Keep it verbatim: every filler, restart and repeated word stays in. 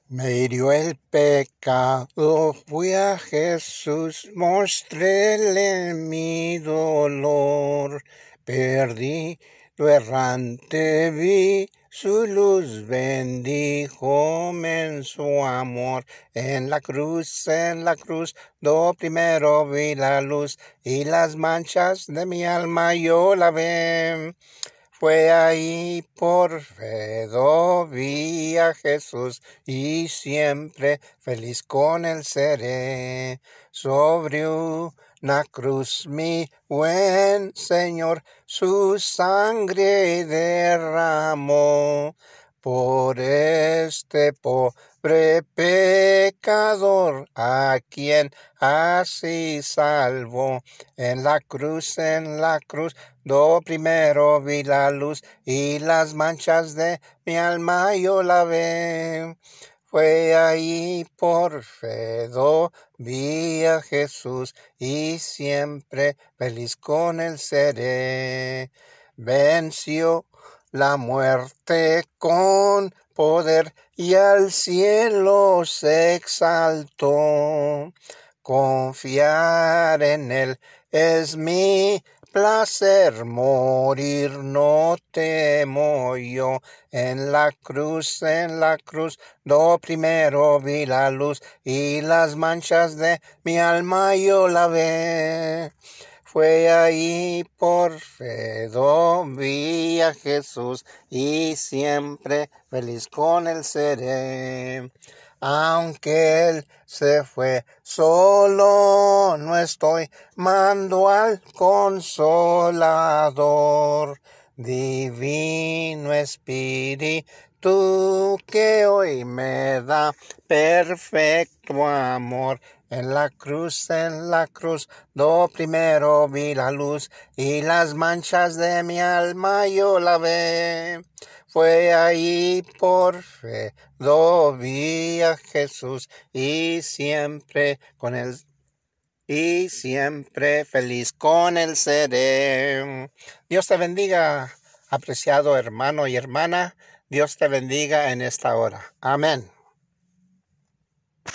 Me hirió el pecado, fui a Jesús, mostréle mi dolor. Perdido errante vi su luz, bendíjome en su amor. En la cruz, en la cruz, do primero vi la luz, y las manchas de mi alma yo lavé. Fue ahí por fe do vi a Jesús, y siempre feliz con él seré. Sobre una cruz mi buen Señor su sangre derramó. Por este pobre pecador, a quien así salvó. En la cruz, en la cruz, do primero vi la luz, y las manchas de mi alma yo lavé. Fue ahí por fe do vi a Jesús, y siempre feliz con él seré. Venció la muerte con poder, y al cielo se exaltó. Confiar en él es mi placer, morir no temo yo. En la cruz, en la cruz, do primero vi la luz, y las manchas de mi alma yo lavé. Fue ahí por fe do vi a Jesús, y siempre feliz con él seré. Aunque él se fue, solo no estoy, mando al Consolador. Divino Espíritu que hoy me da perfecto amor. En la cruz, en la cruz, do primero vi la luz, y las manchas de mi alma yo lavé. Fue ahí por fe do vi a Jesús, y siempre con él, y siempre feliz con él seré. Dios te bendiga, apreciado hermano y hermana. Dios te bendiga en esta hora. Amén.